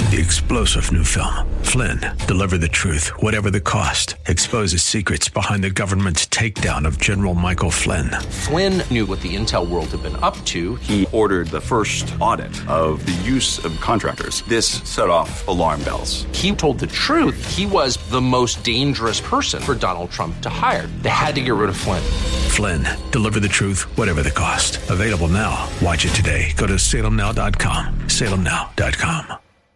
the explosive new film, Flynn, Deliver the Truth, Whatever the Cost, exposes secrets behind the government's takedown of General Michael Flynn. Flynn knew what the intel world had been up to. He ordered the first audit of the use of contractors. This set off alarm bells. He told the truth. He was the most dangerous person for Donald Trump to hire. They had to get rid of Flynn. Flynn, Deliver the Truth, Whatever the Cost. Available now. Watch it today. Go to salemnow.com. salemnow.com.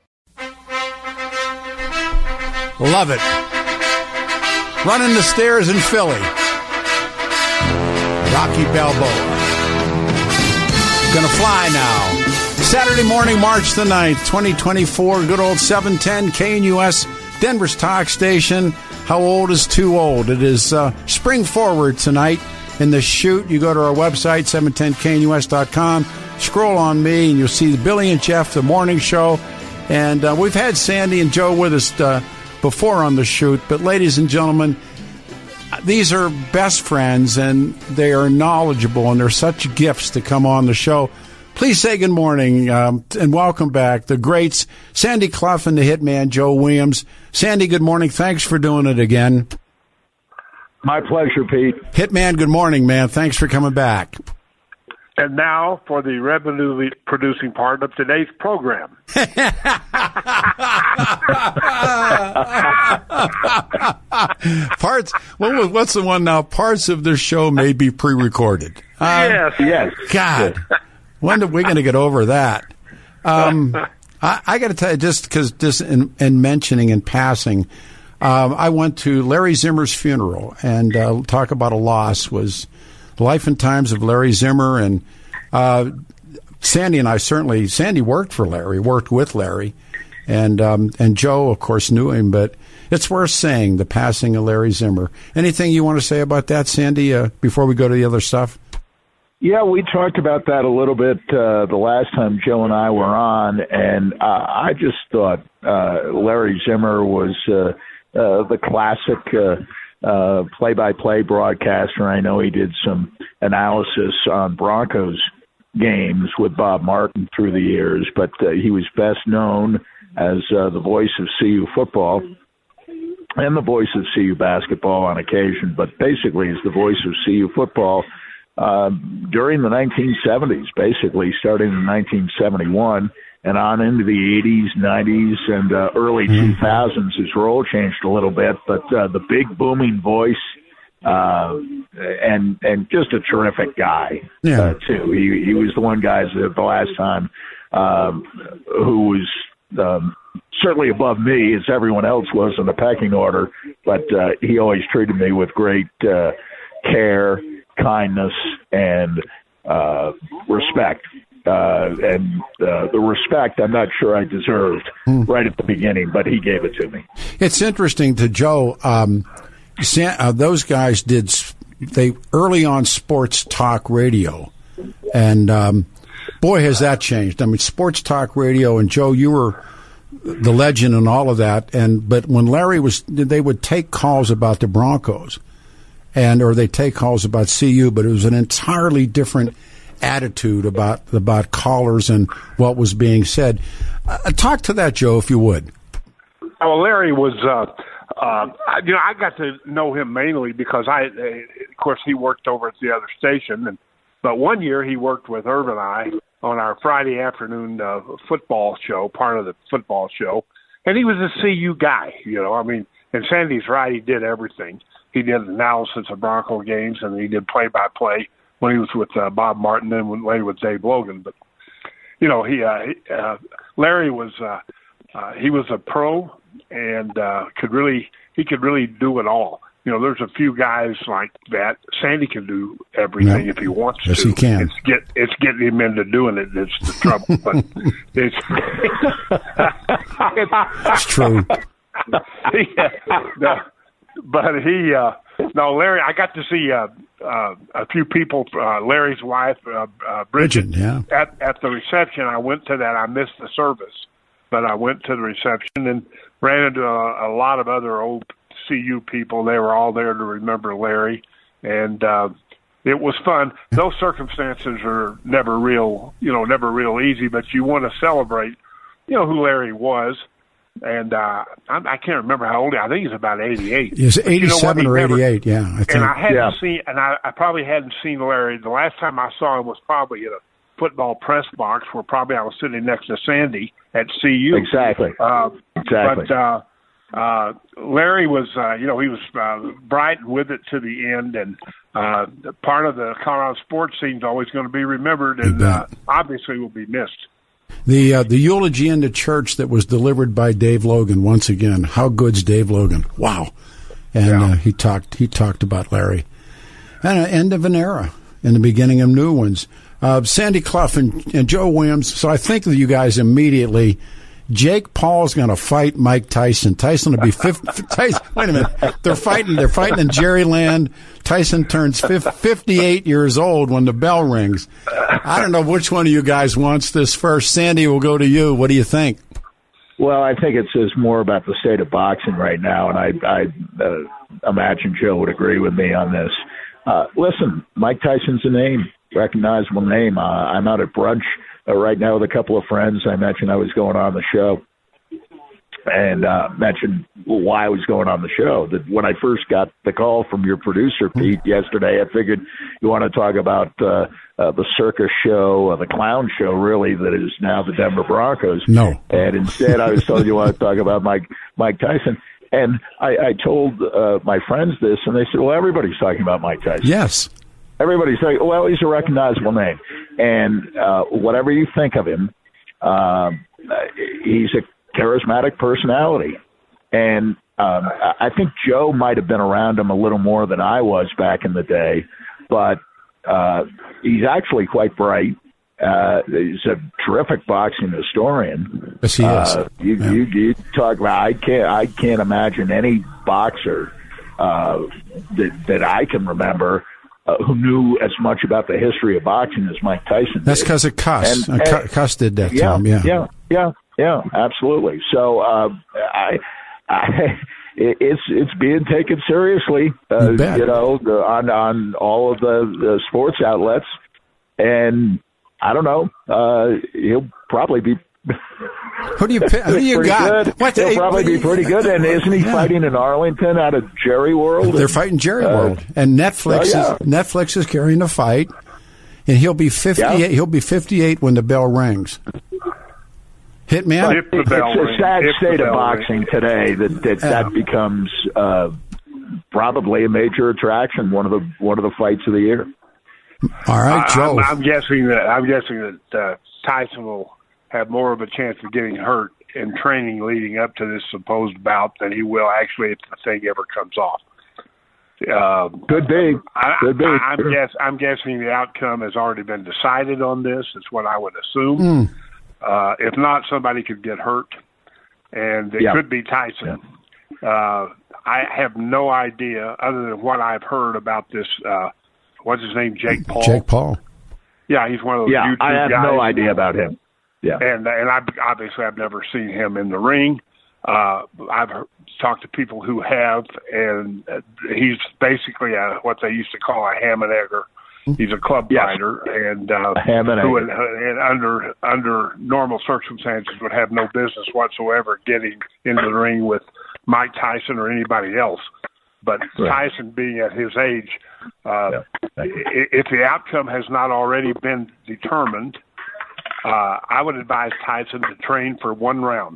Love it. Running the stairs in Philly. Rocky Balboa. Gonna fly now. Saturday morning, March the 9th, 2024. Good old 710 KNUS, Denver's talk station. How old is too old? It is spring forward tonight in the shoot. You go to our website, 710knus.com. Scroll on me, and you'll see the Billy and Jeff, the morning show. And we've had Sandy and Joe with us before on the shoot. But ladies and gentlemen, these are best friends, and they are knowledgeable, and they're such gifts to come on the show. Please say good morning and welcome back the greats, Sandy Clough and the Hitman, Joe Williams. Sandy, good morning. Thanks for doing it again. My pleasure, Pete. Hitman, good morning, man. Thanks for coming back. And now for the revenue-producing part of today's program. Parts. What's the one now? Parts of the show may be pre-recorded. Yes. God, when are we going to get over that? I got to tell you, just in mentioning and passing, I went to Larry Zimmer's funeral, and talk about a loss was the life and times of Larry Zimmer. And Sandy and I Sandy worked for Larry, worked with Larry, and Joe, of course, knew him. But it's worth saying, the passing of Larry Zimmer. Anything you want to say about that, Sandy, before we go to the other stuff? Yeah, we talked about that a little bit the last time Joe and I were on, and I just thought Larry Zimmer was the classic play-by-play broadcaster. I know he did some analysis on Broncos games with Bob Martin through the years, but he was best known as the voice of CU football and the voice of CU basketball on occasion, but basically as the voice of CU football during the 1970s, basically starting in 1971 and on into the 80s, 90s, and early 2000s. His role changed a little bit, but the big booming voice and just a terrific guy, too. He was the one guy the last time who was certainly above me, as everyone else was in the pecking order, but he always treated me with great care, kindness, and respect. And the respect I'm not sure I deserved right at the beginning, but he gave it to me. It's interesting to Joe. Those guys they early on sports talk radio, and boy, has that changed. I mean, sports talk radio, and Joe, you were the legend and all of that. But when Larry they would take calls about the Broncos, or they take calls about CU, but it was an entirely different attitude about callers and what was being said. Talk to that, Joe, if you would. Well, Larry was, I got to know him mainly because of course, he worked over at the other station, but one year he worked with Irv and I on our Friday afternoon football show, part of the football show, and he was a CU guy, and Sandy's right, he did everything. He did analysis of Bronco games, and he did play-by-play when he was with Bob Martin and later with Dave Logan. But, Larry was he was a pro and could really do it all. There's a few guys like that. Sandy can do everything if he wants to. Yes, he can. It's getting him into doing it that's the trouble. But it's true. Larry, I got to see a few people, Larry's wife, Bridget, at the reception. I went to that. I missed the service, but I went to the reception and ran into a lot of other old CU people. They were all there to remember Larry, and it was fun. Those circumstances are never real easy, but you want to celebrate you know who Larry was. And I can't remember how old he is. I think he's about 88. He's 87 or 88, yeah. I think. And I hadn't seen, and I probably hadn't seen Larry. The last time I saw him was probably at a football press box where probably I was sitting next to Sandy at CU. Exactly. Exactly. But Larry was, he was bright and with it to the end, and part of the Colorado sports scene is always going to be remembered, and obviously will be missed. The eulogy in the church that was delivered by Dave Logan, once again, how good's Dave Logan? Wow. And he talked about Larry. And an end of an era and the beginning of new ones. Sandy Clough and Joe Williams. So I think that you guys immediately, Jake Paul's going to fight Mike Tyson. Tyson will be 50. Wait a minute. They're fighting in Jerryland. Tyson turns 58 years old when the bell rings. I don't know which one of you guys wants this first. Sandy, we'll go to you. What do you think? Well, I think it says more about the state of boxing right now, and I imagine Joe would agree with me on this. Listen, Mike Tyson's a name, recognizable name. I'm out at brunch right now with a couple of friends. I mentioned I was going on the show and mentioned why I was going on the show. That when I first got the call from your producer, Pete, yesterday, I figured you want to talk about the circus show, the clown show, really, that is now the Denver Broncos. No. And instead, I was told you want to talk about Mike Tyson. And I told my friends this, and they said, well, everybody's talking about Mike Tyson. Yes. Everybody's saying, well, he's a recognizable name. And whatever you think of him, he's a charismatic personality. And I think Joe might have been around him a little more than I was back in the day, but he's actually quite bright. He's a terrific boxing historian. Yes, he is. You talk about, I can't imagine any boxer that I can remember who knew as much about the history of boxing as Mike Tyson did. That's because of Cuss. Cuss did that to him, Yeah, absolutely. So it's being taken seriously, on all of the sports outlets, and I don't know. He'll probably be. Who do you got? He'll probably be pretty good. And isn't he fighting in Arlington out of Jerry World? They're fighting Jerry World, and Netflix is carrying the fight, and he'll be 58. Yeah. He'll be 58 when the bell rings. Hitman. It's a sad state of boxing today that becomes probably a major attraction. One of the fights of the year. All right, Joe. I'm guessing that Tyson will have more of a chance of getting hurt in training leading up to this supposed bout than he will actually if the thing ever comes off. Could be. I'm guessing the outcome has already been decided on this. It's what I would assume. If not, somebody could get hurt, and it could be Tyson. I have no idea, other than what I've heard about this. What's his name? Jake Paul. Jake Paul. Yeah, he's one of those YouTube I have guys. no idea about him. Yeah, and I've never seen him in the ring. I've talked to people who have, and he's basically what they used to call a ham and egger. He's a club fighter, and who under normal circumstances would have no business whatsoever getting into the ring with Mike Tyson or anybody else. But Tyson, being at his age, if the outcome has not already been determined, I would advise Tyson to train for one round.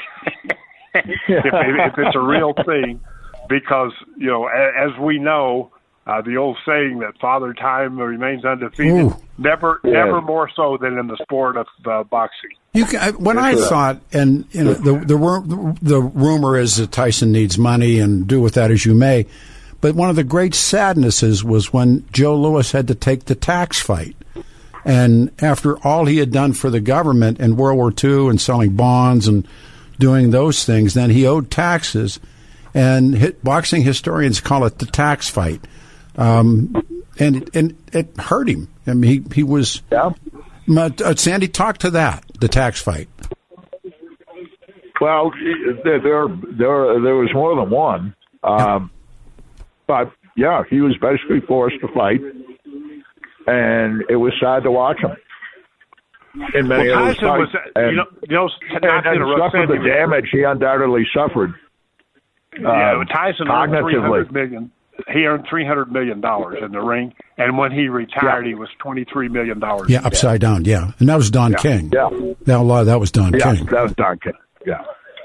if it's a real thing, because, as we know, the old saying that Father Time remains undefeated, never more so than in the sport of boxing. I thought, and the rumor is that Tyson needs money, and do with that as you may, but one of the great sadnesses was when Joe Louis had to take the tax fight. And after all he had done for the government in World War II and selling bonds and doing those things, then he owed taxes. And boxing historians call it the tax fight. And it hurt him. I mean, he was. Yeah. Sandy, talk to that, the tax fight. Well, there was more than one. But, he was basically forced to fight. And it was sad to watch him. in many of those Tyson fights. was, not to interrupt suffered the Sandy, damage he undoubtedly suffered. Tyson earned Cognitively. $300 million. He earned $300 million in the ring, and when he retired, he was $23 million. Yeah, upside down. Yeah, and that was Don King. Yeah, that was Don King. That was Don King. Yeah.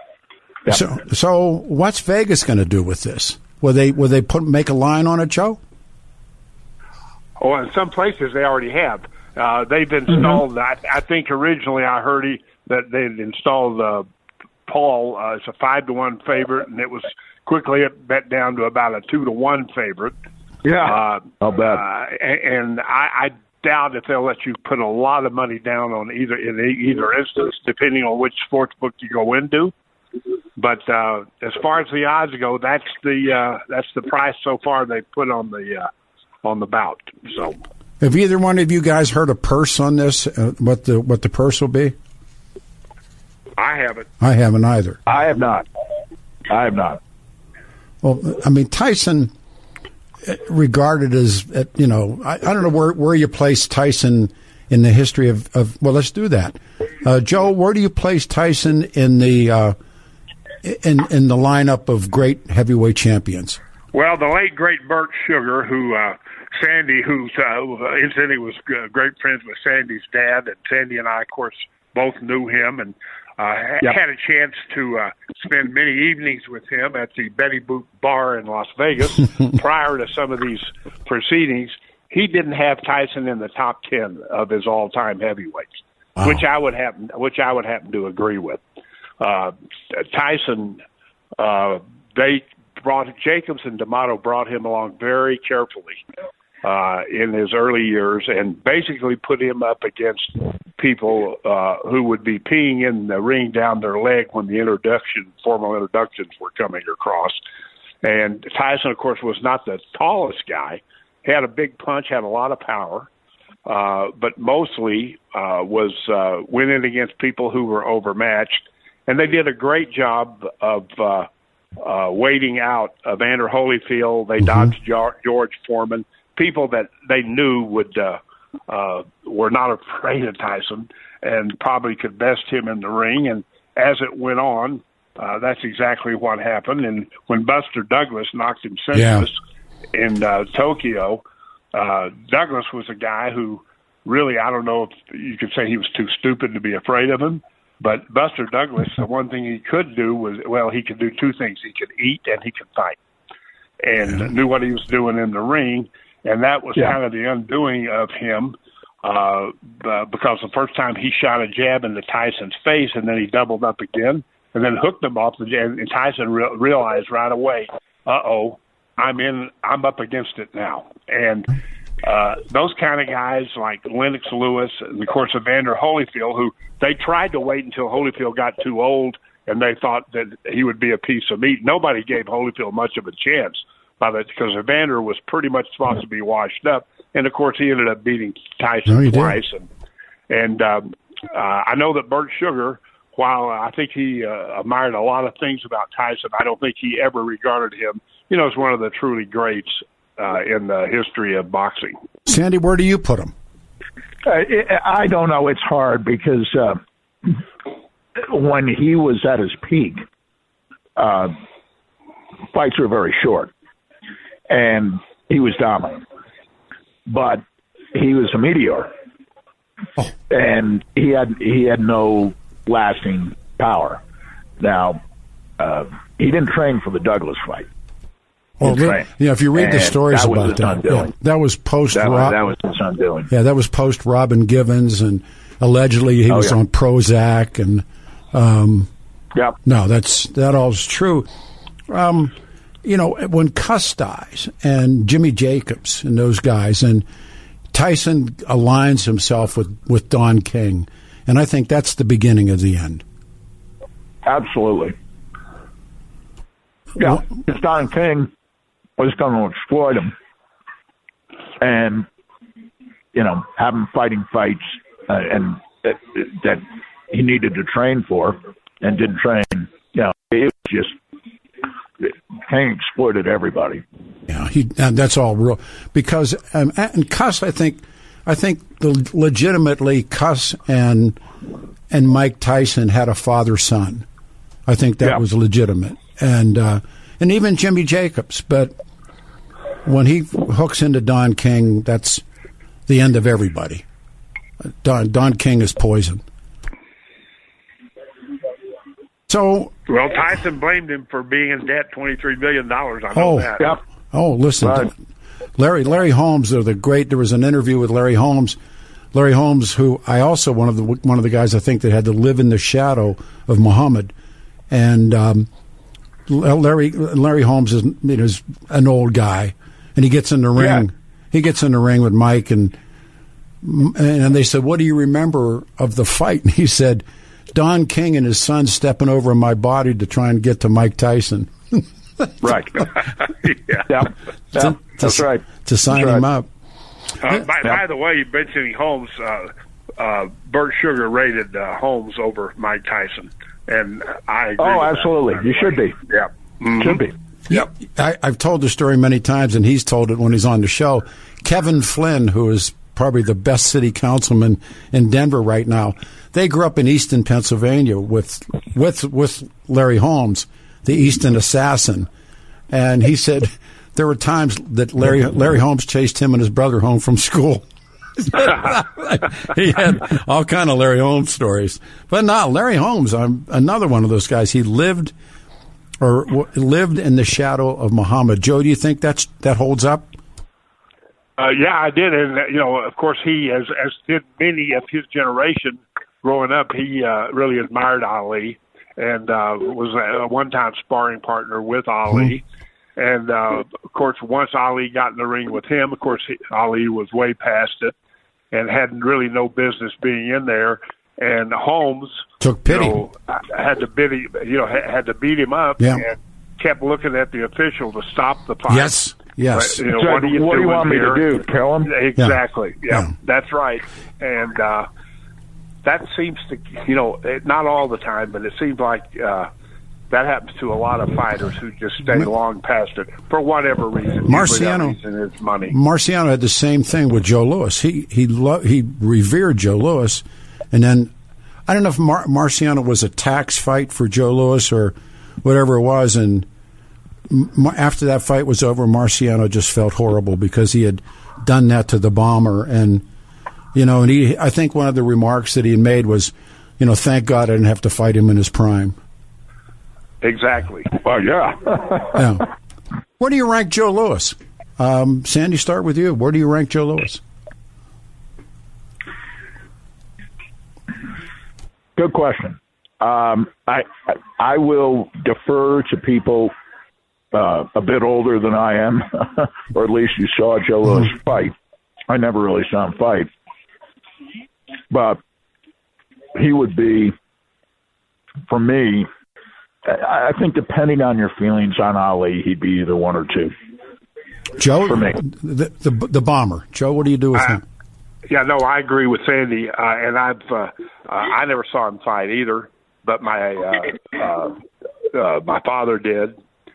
So what's Vegas going to do with this? Will they make a line on it, Joe? Oh, in some places they already have. They've installed. I think originally I heard that they'd installed Paul as a 5-1 favorite, and it was quickly bet down to about a 2-1 favorite. Yeah, I'll bet. And I doubt if they'll let you put a lot of money down on either instance, depending on which sports book you go into. But as far as the odds go, that's the price so far they put on the bout. So, have either one of you guys heard a purse on this? What the purse will be? I haven't. I haven't either. I have not. Well, I mean, Tyson, regarded as, I don't know where you place Tyson in the history of well, let's do that. Joe, where do you place Tyson in the lineup of great heavyweight champions? Well, the late great Bert Sugar, Sandy, who's incidentally was great friends with Sandy's dad, and Sandy and I, of course, both knew him and had a chance to spend many evenings with him at the Betty Boop Bar in Las Vegas prior to some of these proceedings. He didn't have Tyson in the top 10 of his all-time heavyweights, wow. which I would happen to agree with. Tyson, Jacobs and D'Amato brought him along very carefully in his early years and basically put him up against people who would be peeing in the ring down their leg when the formal introductions were coming across. And Tyson, of course, was not the tallest guy. He had a big punch, had a lot of power, but mostly was winning against people who were overmatched. And they did a great job of waiting out Evander Holyfield. They dodged George Foreman, people that they knew were not afraid of Tyson and probably could best him in the ring. And as it went on, that's exactly what happened. And when Buster Douglas knocked him senseless in Tokyo, Douglas was a guy who really, I don't know if you could say he was too stupid to be afraid of him. But Buster Douglas, the one thing he could do was, he could do two things. He could eat and he could fight and knew what he was doing in the ring. And that was kind of the undoing of him because the first time he shot a jab into Tyson's face and then he doubled up again and then hooked him off the jab. And Tyson realized right away, I'm up against it now. And those kind of guys like Lennox Lewis and, of course, Evander Holyfield, who they tried to wait until Holyfield got too old and they thought that he would be a piece of meat. Nobody gave Holyfield much of a chance because Evander was pretty much supposed to be washed up. And, of course, he ended up beating Tyson twice. And I know that Bert Sugar, while I think he admired a lot of things about Tyson, I don't think he ever regarded him, as one of the truly greats in the history of boxing. Sandy, where do you put him? I don't know. It's hard because when he was at his peak, fights were very short, and he was dominant. But he was a meteor, and he had no lasting power. Now, he didn't train for the Douglas fight. Well, if you read the stories about that, that was post. That was his undoing. Yeah, that was post Robin Givens, and allegedly he was on Prozac, and no, that all's true. When Cuss dies and Jimmy Jacobs and those guys, and Tyson aligns himself with Don King, and I think that's the beginning of the end. Absolutely. Yeah, because Don King was going to exploit him and, have him fighting fights and that he needed to train for and didn't train. It was just King exploited everybody. Yeah, that's all real. Because and Cuss, I think legitimately Cuss and Mike Tyson had a father-son. I think that was legitimate, and even Jimmy Jacobs. But when he hooks into Don King, that's the end of everybody. Don King is poison. So, well, Tyson blamed him for being in debt $23 million. I know that. Yep. Oh, listen, Right. Larry Holmes. There was an interview with Larry Holmes. Larry Holmes, who I also one of the guys I think that had to live in the shadow of Muhammad, and Larry Holmes is an old guy, and he gets in the ring. Yeah. He gets in the ring with Mike, and they said, "What do you remember of the fight?" And he said, "Don King and his son stepping over my body to try and get to Mike Tyson." Right. Yeah. That's right. To sign That's him right. up. By the way, mentioning Holmes, Bert Sugar rated Holmes over Mike Tyson, and I agree. Oh, with absolutely. that. You should be. Yeah. Mm-hmm. Should be. Yep. I've told the story many times, and he's told it when he's on the show. Kevin Flynn, who is probably the best city councilman in Denver right now, they grew up in Easton, Pennsylvania, with Larry Holmes, the Easton assassin, and he said there were times that Larry Holmes chased him and his brother home from school. He had all kind of Larry Holmes stories, but now Larry Holmes, I'm another one of those guys. He lived in the shadow of Muhammad. Joe, do you think that holds up? Yeah, I did, and of course, he as did many of his generation growing up. He really admired Ali, and was a one-time sparring partner with Ali. And of course, once Ali got in the ring with him, of course, Ali was way past it and had really no business being in there. And Holmes took pity, had to beat him up, and kept looking at the official to stop the fight. Yes. But, what do you want me to do? Kill him? Exactly. Yeah, that's right. And that seems to, not all the time, but it seems like that happens to a lot of fighters who just stay long past it for whatever reason. Marciano, reason is money. Marciano had the same thing with Joe Louis. He revered Joe Louis, and then I don't know if Marciano was a tax fight for Joe Louis or whatever it was, and after that fight was over, Marciano just felt horrible because he had done that to the bomber, and I think one of the remarks that he had made was, thank God I didn't have to fight him in his prime. Exactly. Well, yeah. Yeah. Where do you rank Joe Louis? Sandy, start with you. Where do you rank Joe Louis? Good question. I will defer to people a bit older than I am, or at least you saw Joe Louis fight. I never really saw him fight. But he would be, for me, I think depending on your feelings on Ali, he'd be either one or two. Joe, for me, the bomber. Joe, what do you do with him? Yeah, no, I agree with Sandy, and I never saw him fight either, but my father did.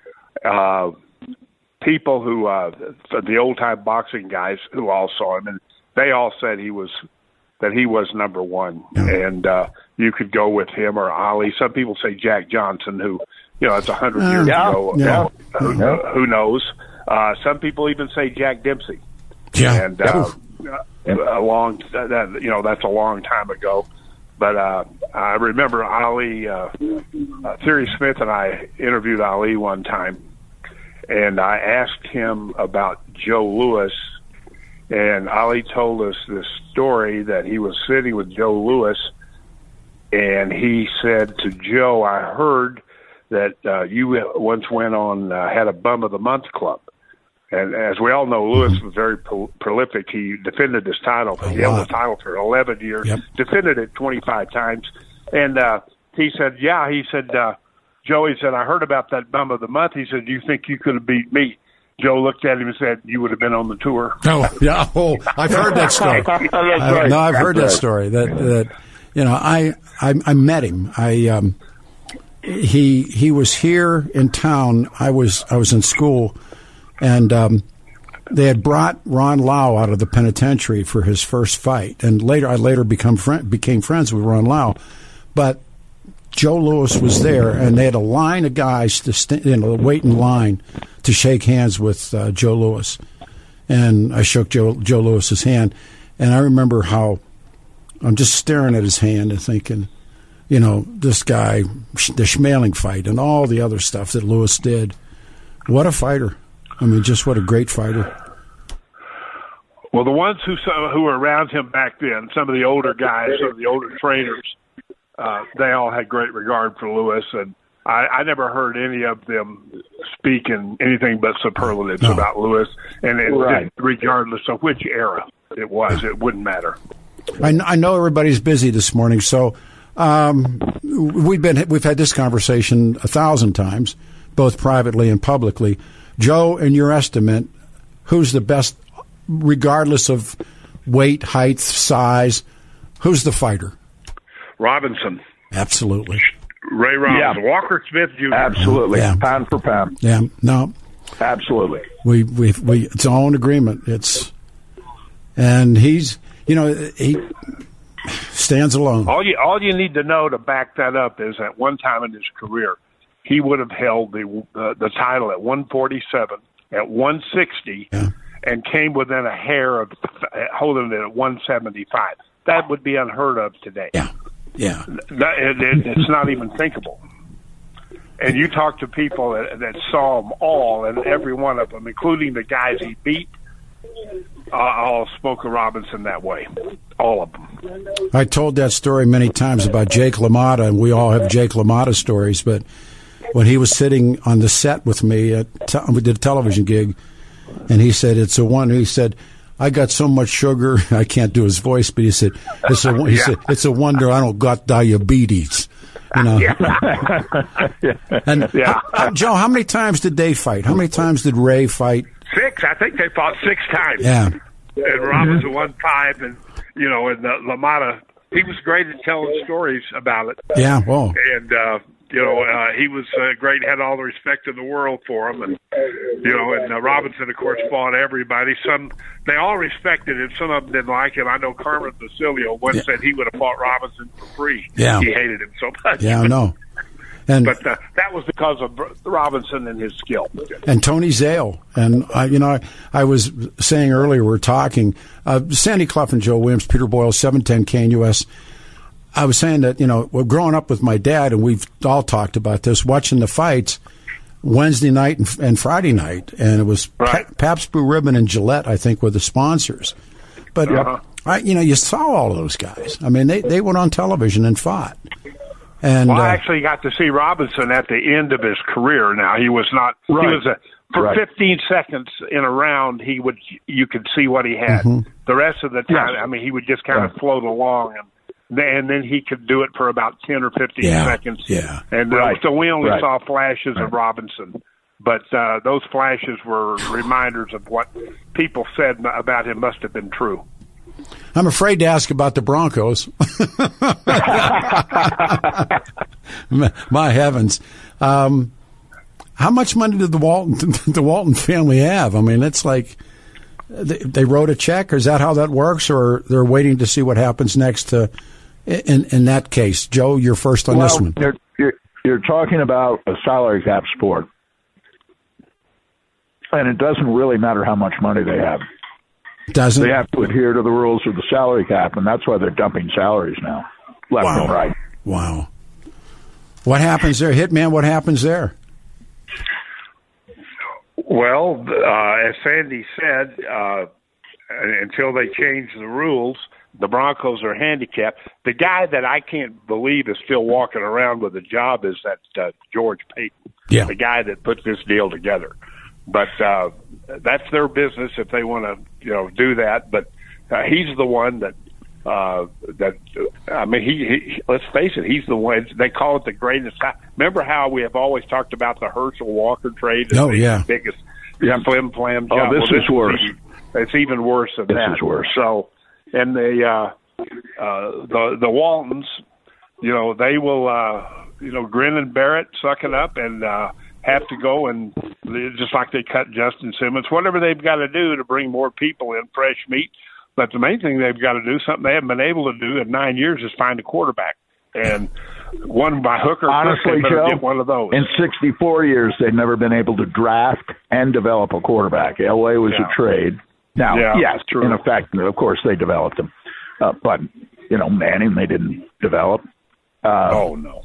People who the old time boxing guys who all saw him, and they all said he was number one, and you could go with him or Ali. Some people say Jack Johnson, who it's 100 years ago. Who knows? Some people even say Jack Dempsey. Yeah, and that's a long time ago. But I remember Ali. Theory Smith and I interviewed Ali one time, and I asked him about Joe Louis, and Ali told us this story that he was sitting with Joe Louis, and he said to Joe, "I heard that you once went on had a Bum of the Month club." And as we all know, Louis was very prolific. He defended his title. He held the title for 11 years, defended it 25 times. And he said, Joe, he said, "I heard about that Bum of the Month." He said, "Do you think you could have beat me?" Joe looked at him and said, "You would have been on the tour." Oh, yeah. Oh, I've heard that story. I've heard that story. I met him. He was here in town. I was in school, and they had brought Ron Lau out of the penitentiary for his first fight, and I later became friends with Ron Lau, but Joe Louis was there, and they had a line of guys to wait in line to shake hands with Joe Louis, and I shook Joe Louis's hand, and I remember how I'm just staring at his hand and thinking, this guy, the Schmeling fight, and all the other stuff that Louis did. What a fighter! I mean, just what a great fighter. Well, the ones who were around him back then, some of the older guys, some of the older trainers, they all had great regard for Louis, and I never heard any of them speak in anything but superlatives about Louis, and regardless of which era it was, it wouldn't matter. I know everybody's busy this morning, so we've had this conversation 1,000 times, both privately and publicly. Joe, in your estimate, who's the best, regardless of weight, height, size? Who's the fighter? Robinson. Absolutely. Ray Robinson. Yeah. Walker Smith Jr. Absolutely. Yeah. Pound for pound. Yeah. No. Absolutely. We it's all in agreement. And he's, he stands alone. All you need to know to back that up is at one time in his career, he would have held the title at 147, at 160, and came within a hair of holding it at 175. That would be unheard of today. Yeah. Yeah. It's not even thinkable. And you talk to people that saw them all, and every one of them, including the guys he beat, all spoke of Robinson that way. All of them. I told that story many times about Jake LaMotta, and we all have Jake LaMotta stories, but when he was sitting on the set with me, we did a television gig, and he said, he said, I got so much sugar, I can't do his voice, but he said, said, it's a wonder I don't got diabetes. And Joe, how many times did they fight? How many times did Ray fight? 6. I think they fought 6 times. Yeah. And Robinson won 5, and LaMotta, he was great at telling stories about it. Yeah. Whoa. And he was great, had all the respect in the world for him, and Robinson, of course, fought everybody. They all respected him. Some of them didn't like him. I know Carmen Basilio once said he would have fought Robinson for free. Yeah, he hated him so much. Yeah, I know. But that was because of Robinson and his skill. And Tony Zale. And, I was saying earlier, we were talking, Sandy Clough and Joe Williams, Peter Boyle, 710 KNUS. I was saying that, growing up with my dad, and we've all talked about this, watching the fights Wednesday night and Friday night, and it was Pabst Blue Ribbon and Gillette, I think, were the sponsors. But, you saw all of those guys. I mean, they went on television and fought. And I actually got to see Robinson at the end of his career. Now he was not. Right. He was for 15 seconds in a round. You could see what he had. Mm-hmm. The rest of the time, I mean, he would just kind of float along, and then he could do it for about 10 or 15 seconds. Yeah. And so we only saw flashes of Robinson, but those flashes were reminders of what people said about him must have been true. I'm afraid to ask about the Broncos. My heavens. How much money did the Walton family have? I mean, it's like they wrote a check, or is that how that works, or they're waiting to see what happens next in that case? Joe, you're first on this one. You're talking about a salary cap sport, and it doesn't really matter how much money they have. Doesn't they have to adhere to the rules of the salary cap, and that's why they're dumping salaries now, left and right. Wow. What happens there, Hitman? What happens there? Well, as Sandy said, until they change the rules, the Broncos are handicapped. The guy that I can't believe is still walking around with a job is that George Payton, the guy that put this deal together. But that's their business if they want to, do that. But he's the one that I mean, he let's face it, he's the one. They call it the greatest. Remember how we have always talked about the Herschel Walker trade? The biggest flim flam job. This is worse. It's even worse than that. This is worse. So, and the Waltons, they will, grin and bear it, suck it up, and have to go and just like they cut Justin Simmons, whatever they've got to do to bring more people in, fresh meat. But the main thing they've got to do, something they haven't been able to do in 9 years, is find a quarterback. And one by hook or crook, they better get one of those. In 64 years, they've never been able to draft and develop a quarterback. Elway was a trade. Now, yes, true. In effect, of course, they developed him. But, Manning, they didn't develop. No.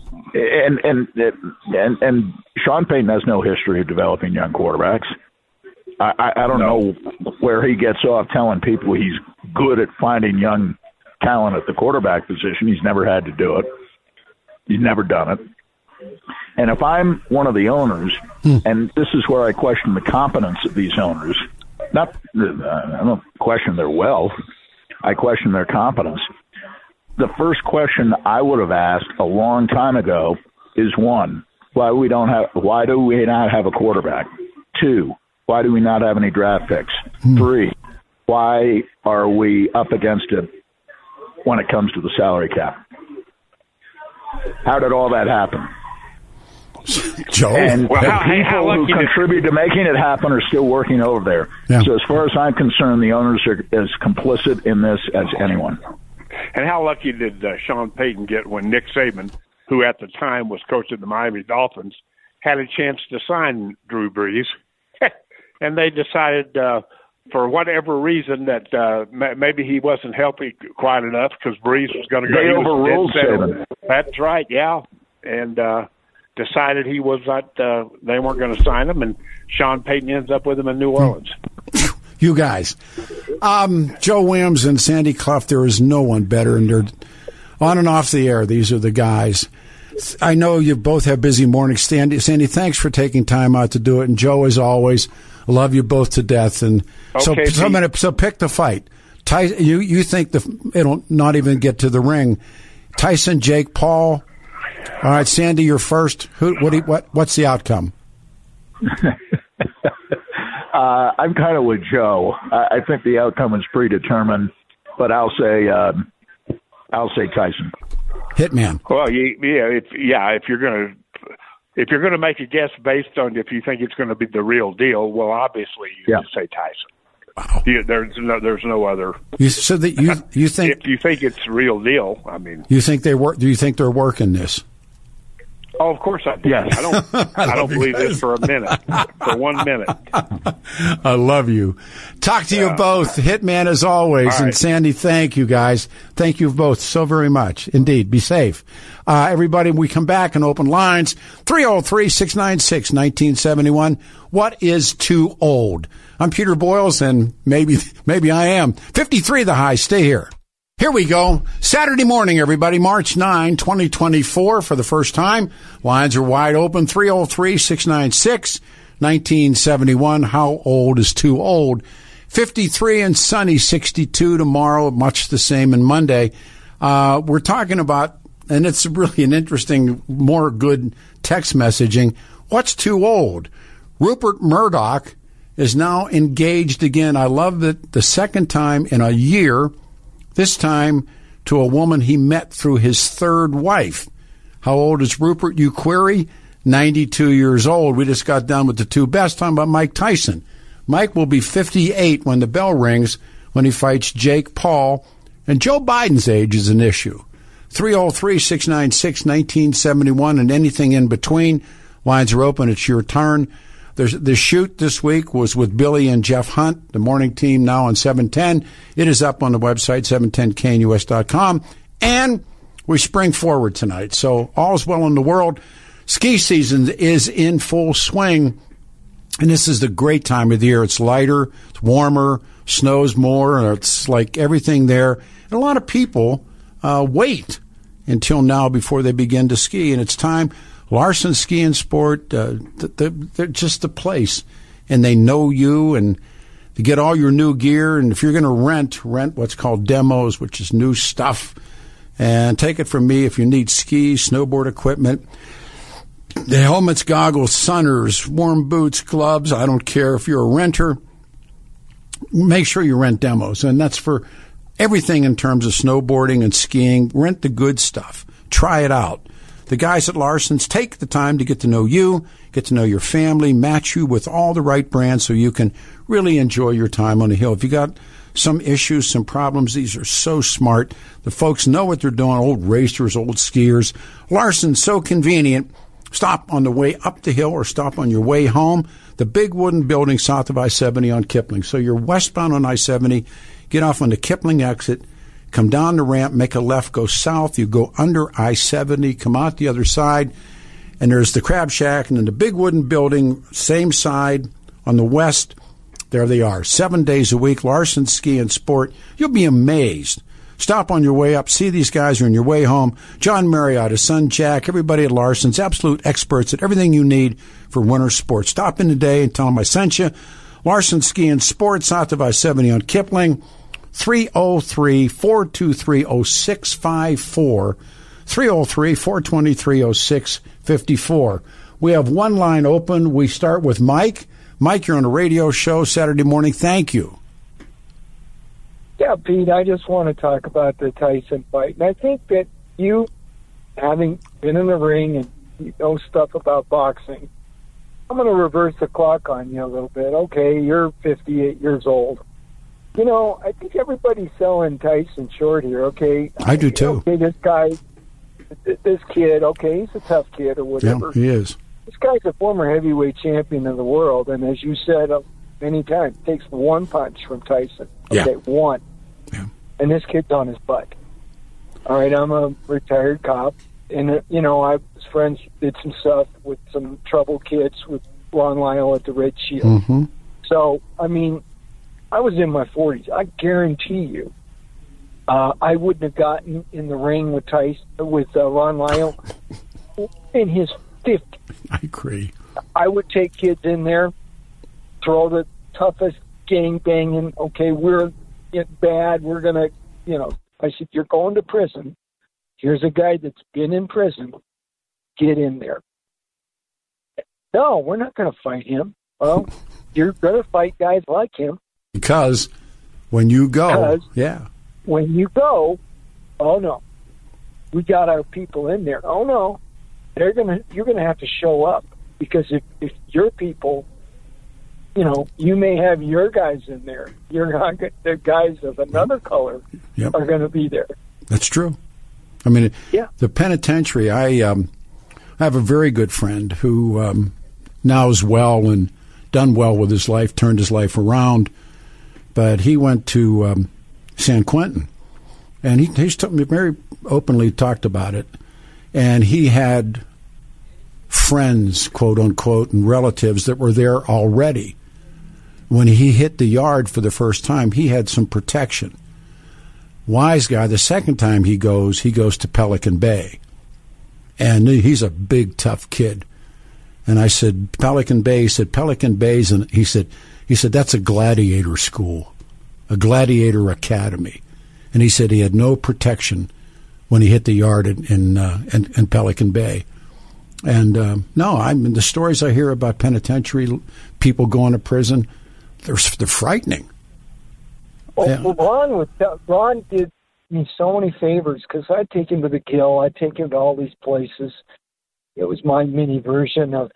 And Sean Payton has no history of developing young quarterbacks. I don't know where he gets off telling people he's good at finding young talent at the quarterback position. He's never had to do it. He's never done it. And if I'm one of the owners, and this is where I question the competence of these owners, I don't question their wealth, I question their competence. The first question I would have asked a long time ago is, one, why do we not have a quarterback? 2, why do we not have any draft picks? 3, why are we up against it when it comes to the salary cap? How did all that happen? Joe? And the people who contribute to making it happen are still working over there. Yeah. So as far as I'm concerned, the owners are as complicit in this as anyone. And how lucky did Sean Payton get when Nick Saban, who at the time was coach of the Miami Dolphins, had a chance to sign Drew Brees, and they decided for whatever reason that maybe he wasn't helping quite enough because Brees was going to go. They overruled Saban. That's right, yeah, and decided he was not. They weren't going to sign him, and Sean Payton ends up with him in New Orleans. You guys, Joe Williams and Sandy Clough, there is no one better, and they're on and off the air. These are the guys. I know you both have busy mornings. Sandy, thanks for taking time out to do it. And Joe, as always, I love you both to death. And so pick the fight. You think it'll not even get to the ring? Tyson, Jake Paul. All right, Sandy, you're first. What's the outcome? I'm kind of with Joe. I think the outcome is predetermined, but I'll say Tyson. Hitman. Well, if you're gonna make a guess based on if you think it's going to be the real deal, well, obviously you say Tyson. Wow. There's no other. So that you think if you think it's real deal, I mean, you think they work? Do you think they're working this? Oh, of course I do. Yes. I don't believe this for a minute, for 1 minute. I love you. Talk to you both. Hitman as always. Right. And Sandy, thank you guys. Thank you both so very much. Indeed. Be safe. Everybody, we come back and open lines. 303-696-1971. What is too old? I'm Peter Boyles, and maybe I am. 53 the high. Stay here. Here we go. Saturday morning, everybody, March 9, 2024, for the first time. Lines are wide open, 303-696-1971. How old is too old? 53 and sunny, 62 tomorrow, much the same in Monday. We're talking about, and it's really an interesting, more good text messaging, what's too old? Rupert Murdoch is now engaged again. I love that the second time in a year, this time to a woman he met through his third wife. How old is Rupert, you query? 92 years old. We just got done with the two best. Talking about Mike Tyson. Mike will be 58 when the bell rings, when he fights Jake Paul. And Joe Biden's age is an issue. 303-696-1971 and anything in between. Lines are open. It's your turn. The shoot this week was with Billy and Jeff Hunt, the morning team, now on 710. It is up on the website, 710knus.com. And we spring forward tonight. So all's well in the world. Ski season is in full swing. And this is the great time of the year. It's lighter, it's warmer, snows more. It's like everything there. And a lot of people wait until now before they begin to ski. And it's time. Larson Ski and Sport, they're just the place. And they know you, and to get all your new gear. And if you're going to rent what's called demos, which is new stuff. And take it from me, if you need skis, snowboard equipment, the helmets, goggles, sunners, warm boots, gloves, I don't care. If you're a renter, make sure you rent demos. And that's for everything in terms of snowboarding and skiing. Rent the good stuff. Try it out. The guys at Larson's take the time to get to know you, get to know your family, match you with all the right brands so you can really enjoy your time on the hill. If you got some issues, some problems, these are so smart. The folks know what they're doing, old racers, old skiers. Larson's so convenient. Stop on the way up the hill or stop on your way home. The big wooden building south of I-70 on Kipling. So you're westbound on I-70, get off on the Kipling exit, come down the ramp, make a left, go south. You go under I-70, come out the other side, and there's the Crab Shack, and then the big wooden building, same side on the west. There they are, 7 days a week, Larson Ski and Sport. You'll be amazed. Stop on your way up, see these guys, or on your way home. John Marriott, his son Jack, everybody at Larson's, absolute experts at everything you need for winter sports. Stop in today and tell them I sent you. Larson Ski and Sport, south of I-70 on Kipling. 303-423-0654, 303-423-0654. We have one line open. We start with Mike. Mike, you're on a radio show Saturday morning. Thank you. Yeah, Pete, I just want to talk about the Tyson fight. And I think that you, having been in the ring and you know stuff about boxing, I'm going to reverse the clock on you a little bit. Okay, you're 58 years old. You know, I think everybody's selling Tyson short here, okay? I do, too. Okay, this guy, this kid, okay, he's a tough kid or whatever. Yeah, he is. This guy's a former heavyweight champion of the world, and as you said many times, it takes one punch from Tyson. Okay, one. Yeah. And this kid's on his butt. All right, I'm a retired cop, and, you know, I was friends, did some stuff with some troubled kids with Ron Lyle at the Red Shield. Mm-hmm. So, I mean, I was in my 40s. I guarantee you, I wouldn't have gotten in the ring with Ron Lyle in his 50s. I agree. I would take kids in there, throw the toughest gang banging. Okay, we're bad. We're gonna, you know. I said, you're going to prison. Here's a guy that's been in prison. Get in there. No, we're not going to fight him. Well, you're going to fight guys like him. Because when you go, when you go, oh no, we got our people in there. Oh no, you're gonna have to show up, because if your people, you know, you may have your guys in there. You're not the guys of another color are going to be there. That's true. I mean, the penitentiary. I have a very good friend who now is well and done well with his life, turned his life around. But he went to San Quentin, and he's very openly talked about it. And he had friends, quote unquote, and relatives that were there already. When he hit the yard for the first time, he had some protection. Wise guy. The second time he goes to Pelican Bay, and he's a big, tough kid. And I said, Pelican Bay. He said, Pelican Bay's, and he said, that's a gladiator school, a gladiator academy. And he said he had no protection when he hit the yard in Pelican Bay. And the stories I hear about penitentiary people going to prison, they're frightening. Well, Ron did me so many favors, because I'd take him to the Gill, I'd take him to all these places. It was my mini version of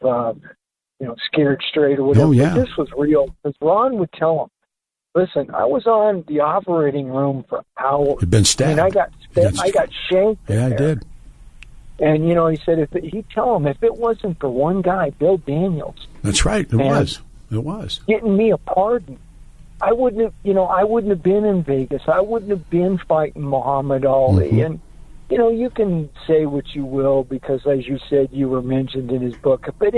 Scared Straight or whatever. Oh, yeah. But this was real, because Ron would tell him, listen, I was on the operating room for hours. You'd been stabbed. I got shanked. Yeah, I did. And, you know, he said, he'd tell him, if it wasn't for one guy, Bill Daniels. That's right. It was. Getting me a pardon. I wouldn't have been in Vegas. I wouldn't have been fighting Muhammad Ali. Mm-hmm. And, you know, you can say what you will, because, as you said, you were mentioned in his book. But,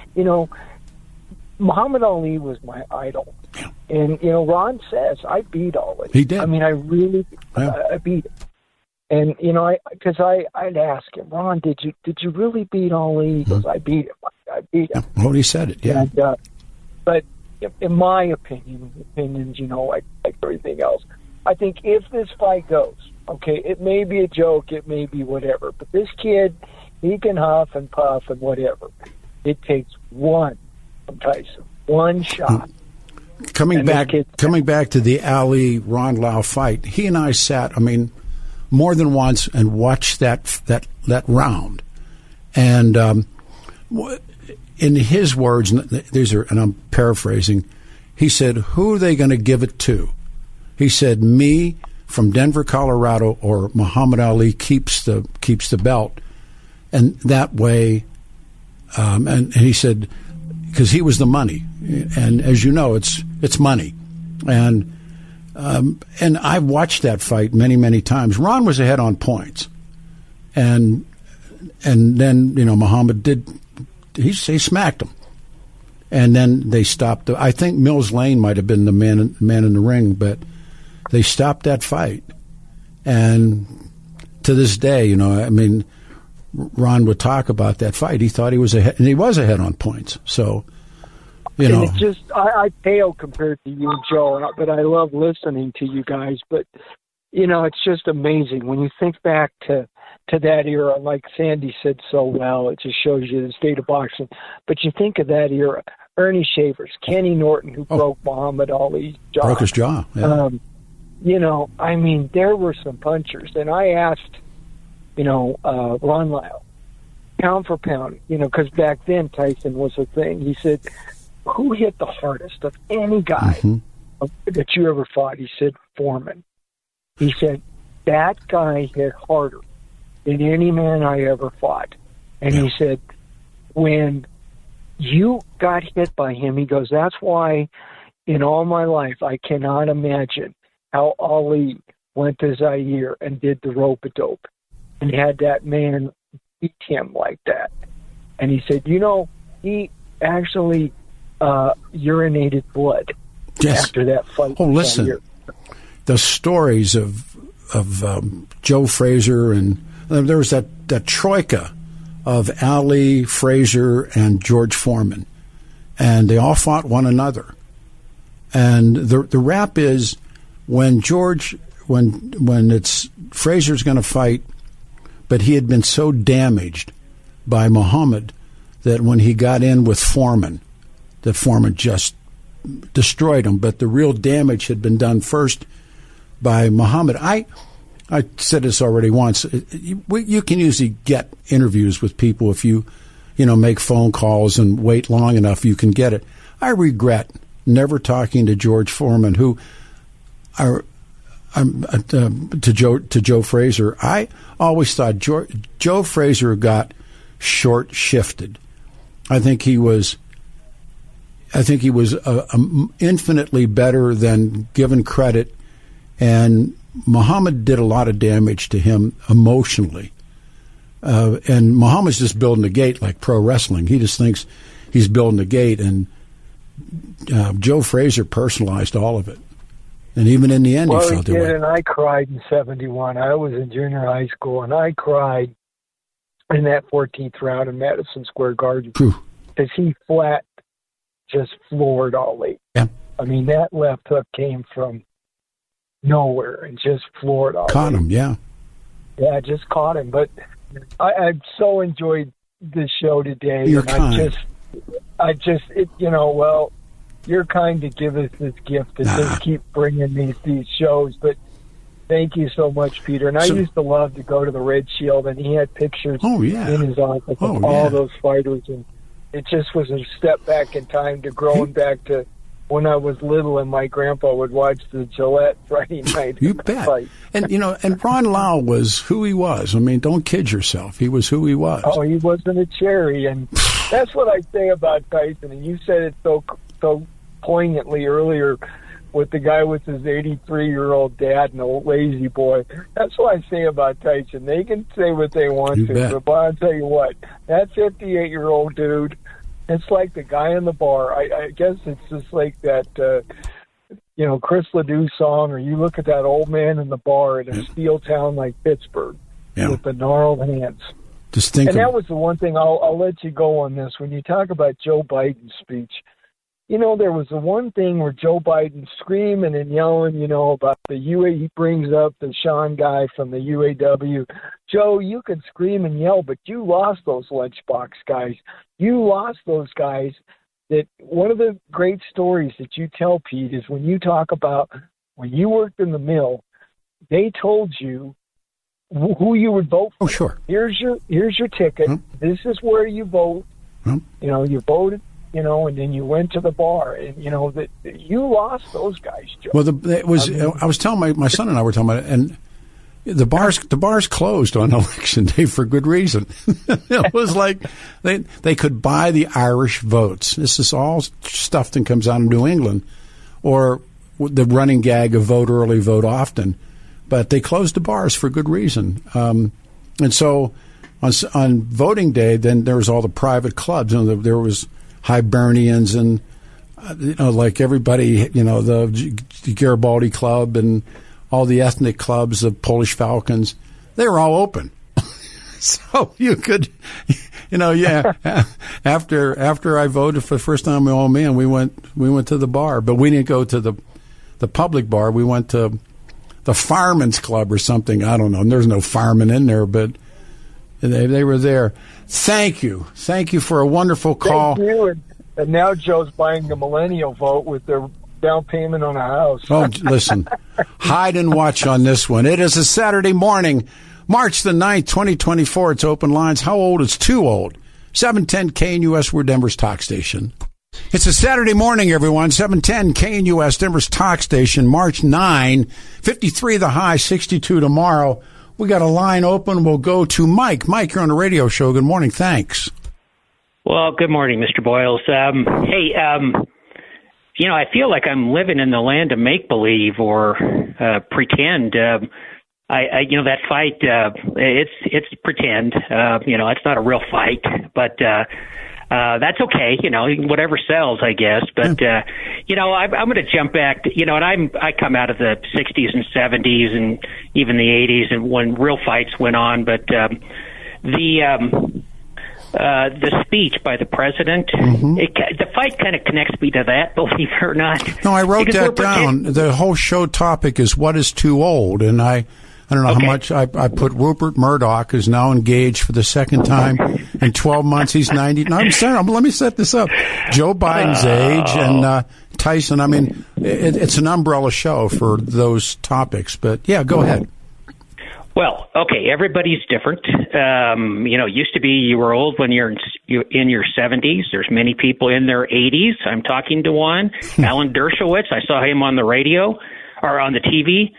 Muhammad Ali was my idol. Yeah. And, you know, Ron says, I beat Ali. He did. I mean, I really, I beat him. And, you know, I'd ask him, Ron, did you really beat Ali? He goes, I beat him. I beat him. Well, he said it, yeah. And, but in my opinions, you know, like everything else, I think if this fight goes, okay, it may be a joke, it may be whatever, but this kid, he can huff and puff and whatever. It takes one from Tyson, one shot. Coming back to the Ali Ron Lyle fight, he and I sat, more than once and watched that round. And in his words, and I'm paraphrasing, he said, "Who are they going to give it to?" He said, "Me from Denver, Colorado, or Muhammad Ali keeps the belt." And that way, and he said, because he was the money, and as you know, it's money, and I've watched that fight many times. Ron was ahead on points, and then Muhammad he smacked him, and then they stopped. I think Mills Lane might have been the man in the ring, but they stopped that fight, and to this day, Ron would talk about that fight. He thought he was ahead, and he was ahead on points. So, And it just, I pale compared to you, Joe, but I love listening to you guys. But, it's just amazing when you think back to that era. Like Sandy said so well, it just shows you the state of boxing. But you think of that era, Ernie Shavers, Kenny Norton, who broke Muhammad Ali's jaw. Broke his jaw, yeah. There were some punchers. And I asked, Ron Lyle, pound for pound, because back then Tyson was a thing. He said, who hit the hardest of any guy that you ever fought? He said, Foreman. He said, that guy hit harder than any man I ever fought. And he said, when you got hit by him, he goes, that's why in all my life I cannot imagine how Ali went to Zaire and did the rope-a-dope and had that man beat him like that. And he said, he actually urinated blood after that fight. Oh, listen, the stories of Joe Frazier, and there was that troika of Ali, Frazier, and George Foreman, and they all fought one another. And the rap is when it's Frazier's going to fight, but he had been so damaged by Muhammad that when he got in with Foreman, that Foreman just destroyed him. But the real damage had been done first by Muhammad. I said this already once. You can usually get interviews with people if you make phone calls and wait long enough. You can get it. I regret never talking to George Foreman, who to Joe Frazier. I always thought Joe Frazier got short shifted. I think he was infinitely better than given credit, and Muhammad did a lot of damage to him emotionally. And Muhammad's just building a gate like pro wrestling. He just thinks he's building a gate, and Joe Frazier personalized all of it. And even in the end, he felt it. Well, he did, and I cried in 1971. I was in junior high school, and I cried in that 14th round in Madison Square Garden because he flat just floored Ali. Yeah. I mean, that left hook came from nowhere and just floored Ali. Caught him, yeah. Yeah, just caught him. But I so enjoyed this show today. You're kind. You're kind to give us this gift to just keep bringing these shows. But thank you so much, Peter. And I used to love to go to the Red Shield, and he had pictures in his office of all those fighters. And it just was a step back in time to growing back to when I was little and my grandpa would watch the Gillette Friday night. You bet. Fight. And Ron Lyle was who he was. I mean, don't kid yourself. He was who he was. Oh, he wasn't a cherry. And that's what I say about Tyson. And you said it so poignantly earlier with the guy with his 83-year-old dad and the lazy boy. That's what I say about Tyson. They can say what they want to, but I'll tell you what, that 58-year-old dude, it's like the guy in the bar. I guess it's just like that, Chris Ledoux song, or you look at that old man in the bar in a steel town like Pittsburgh with the gnarled hands. That was the one thing, I'll let you go on this. When you talk about Joe Biden's speech, there was the one thing where Joe Biden's screaming and yelling, about the UAW. He brings up the Sean guy from the UAW. Joe, you can scream and yell, but you lost those lunchbox guys. You lost those guys. That one of the great stories that you tell, Pete, is when you talk about when you worked in the mill, they told you who you would vote for. Oh, sure. Here's your ticket. This is where you vote. You know, you voted. You know, and then you went to the bar, and you know that you lost those guys, Joe. Well, I was telling my son and I were talking about it, and the bars closed on election day for good reason. It was like they could buy the Irish votes. This is all stuff that comes out of New England, or the running gag of vote early, vote often. But they closed the bars for good reason. And so on voting day, then there was all the private clubs. You know, there was Hibernians and, you know, like everybody, you know, the Garibaldi Club and all the ethnic clubs, the Polish Falcons, they were all open. So you could, you know, after I voted for the first time, we went to the bar, but we didn't go to the public bar. We went to the Fireman's Club or something. I don't know. There's no firemen in there, but they were there. Thank you for a wonderful call. Thank you. And now Joe's buying the millennial vote with their down payment on a house. Oh, listen, hide and watch on this one. It is a Saturday morning, March the 9th, 2024. It's open lines. How old is too old? 710 KNUS, we're Denver's talk station. It's a Saturday morning, everyone. 710 KNUS, Denver's talk station. March 9, 53 the high, 62 tomorrow. We got a line open. We'll go to Mike. Mike, you're on the radio show. Good morning. Thanks. Well, good morning, Mr. Boyles. Hey, you know, I feel like I'm living in the land of make-believe or pretend. You know, that fight, it's pretend. You know, it's not a real fight, but that's okay. You know, whatever sells, I guess. But you know, I'm going to jump back. You know, and I come out of the '60s and '70s and even the '80s, and when real fights went on. But the speech by the president, the fight kind of connects me to that, believe it or not. No, I wrote that down. The whole show topic is what is too old, and I don't know how much I put Rupert Murdoch, who's now engaged for the second time in 12 months. He's 90. No, I'm sorry. Let me set this up. Joe Biden's age and Tyson. I mean, it's an umbrella show for those topics. But, yeah, go ahead. Well, okay, everybody's different. You know, it used to be you were old when you're in your 70s. There's many people in their 80s. I'm talking to one, Alan Dershowitz. I saw him on the radio or on the TV.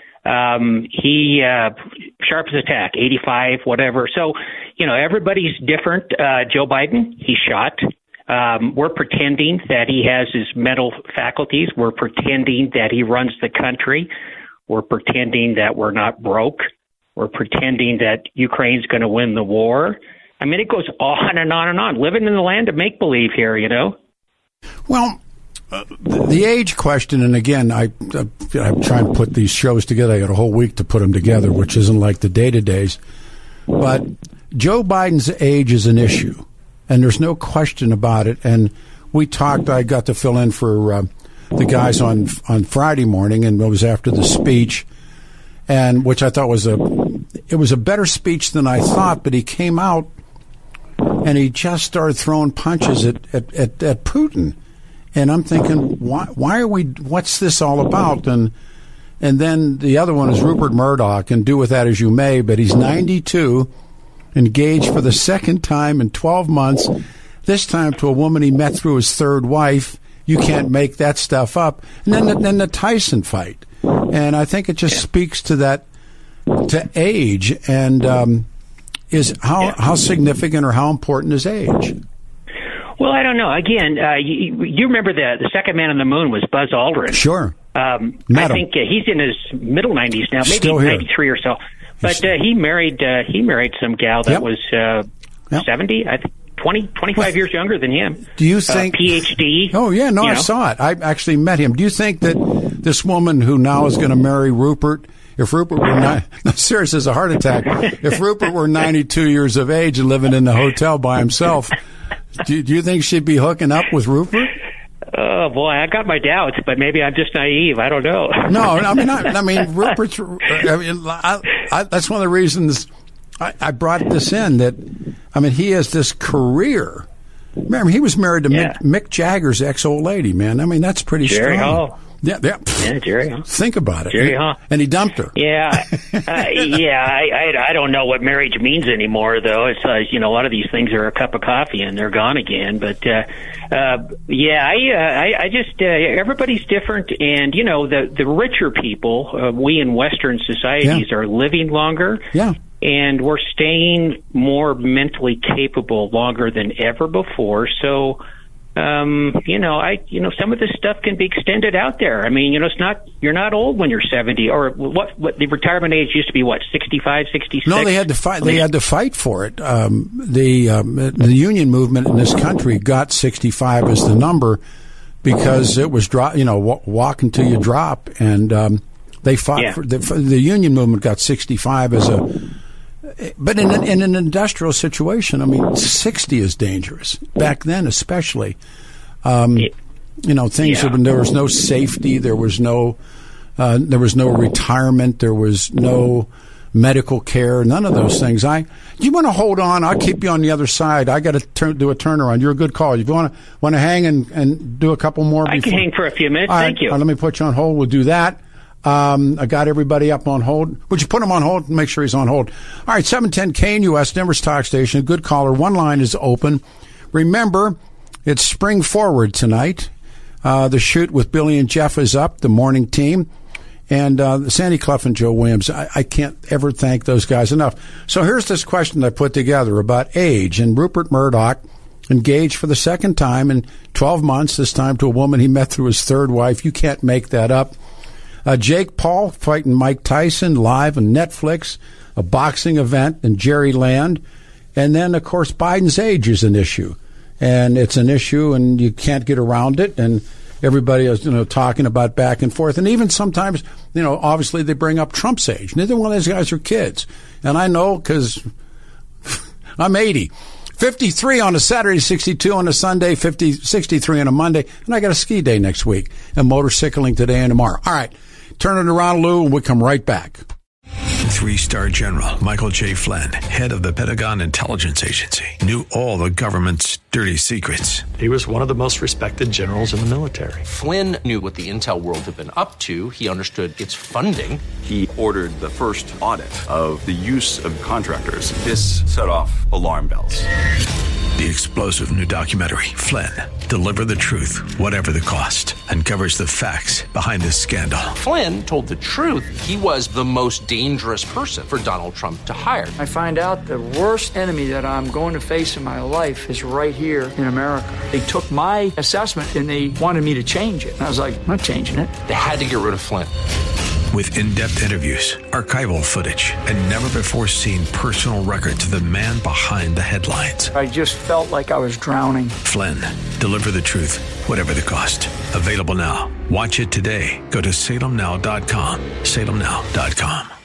He sharp as a tack, 85, whatever. So, you know, everybody's different. Joe Biden, he's shot. We're pretending that he has his mental faculties. We're pretending that he runs the country. We're pretending that we're not broke. We're pretending that Ukraine's going to win the war. I mean, it goes on and on and on. Living in the land of make-believe here, you know? Well, the age question, and again, I try and put these shows together. I got a whole week to put them together, which isn't like the day-to-days. But Joe Biden's age is an issue, and there's no question about it. And we talked, I got to fill in for the guys on Friday morning, and it was after the speech, and which I thought was a better speech than I thought, but he came out and he just started throwing punches at Putin. And I'm thinking, why are we? What's this all about? And then the other one is Rupert Murdoch, and do with that as you may. But he's 92, engaged for the second time in 12 months. This time to a woman he met through his third wife. You can't make that stuff up. And then the Tyson fight, and I think it just speaks to that, to age, and is how significant or how important is age. Well, I don't know. Again, you remember the second man on the moon was Buzz Aldrin. Sure. I think he's in his middle 90s now, maybe Still 93 or so. But he married some gal that was 70, I think, 25 years younger than him. Do you think PhD? Oh yeah, no, I saw it. I actually met him. Do you think that this woman who now is going to marry Rupert, if Rupert were serious as a heart attack, if Rupert were 92 years of age and living in the hotel by himself, do you think she'd be hooking up with Rupert? Oh boy, I got my doubts, but maybe I'm just naive. I don't know. No, I mean Rupert's. That's one of the reasons I brought this in. That he has this career. Remember, he was married to Mick Jagger's ex-old lady. Man, that's pretty strong. Yeah. Yeah, Jerry Hahn. Think about it. Jerry Hahn. And he dumped her. Yeah. I don't know what marriage means anymore, though. It's, a lot of these things are a cup of coffee and they're gone again. But, I just, everybody's different. And, the richer people, we in Western societies are living longer. Yeah. And we're staying more mentally capable longer than ever before. So, some of this stuff can be extended out there. I mean, you're not old when you're 70, or what the retirement age used to be, 65, 66? No, they had to fight. They had to fight for it. The union movement in this country got 65 as the number because it was walk until you drop, and they fought for the union movement got 65 as a. But in an industrial situation, I mean, 60 is dangerous. Back then, especially, things have been. There was no safety. There was no retirement. There was no medical care. None of those things. You want to hold on? I'll keep you on the other side. I got to do a turnaround. You're a good caller. You want to hang and do a couple more? I can hang for a few minutes. Thank you. Let me put you on hold. We'll do that. I got everybody up on hold. Would you put him on hold and make sure he's on hold? All right, 710 KNUS, Denver's talk station. Good caller. One line is open. Remember, it's Spring Forward tonight. The shoot with Billy and Jeff is up, the morning team. And Sandy Clough and Joe Williams, I can't ever thank those guys enough. So here's this question I put together about age. And Rupert Murdoch engaged for the second time in 12 months, this time to a woman he met through his third wife. You can't make that up. Jake Paul fighting Mike Tyson live on Netflix, a boxing event in Jerry Land. And then, of course, Biden's age is an issue. And it's an issue, and you can't get around it. And everybody is, talking about back and forth. And even sometimes, obviously they bring up Trump's age. Neither one of those guys are kids. And I know because I'm 80. 53 on a Saturday, 62 on a Sunday, 63 on a Monday. And I got a ski day next week and motorcycling today and tomorrow. All right. Turn it around, Lou, and we'll come right back. 3-star General Michael J. Flynn, head of the Pentagon Intelligence Agency, knew all the government's dirty secrets. He was one of the most respected generals in the military. Flynn knew what the intel world had been up to. He understood its funding. He ordered the first audit of the use of contractors. This set off alarm bells. The explosive new documentary, Flynn, Deliver the Truth, Whatever the Cost, uncovers the facts behind this scandal. Flynn told the truth. He was the most dangerous person for Donald Trump to hire. I find out the worst enemy that I'm going to face in my life is right here in America. They took my assessment and they wanted me to change it. And I was like, I'm not changing it. They had to get rid of Flynn. With in-depth interviews, archival footage, and never-before-seen personal records of the man behind the headlines. I just felt like I was drowning. Flynn, Deliver the Truth, Whatever the Cost. Available now. Watch it today. Go to salemnow.com. salemnow.com.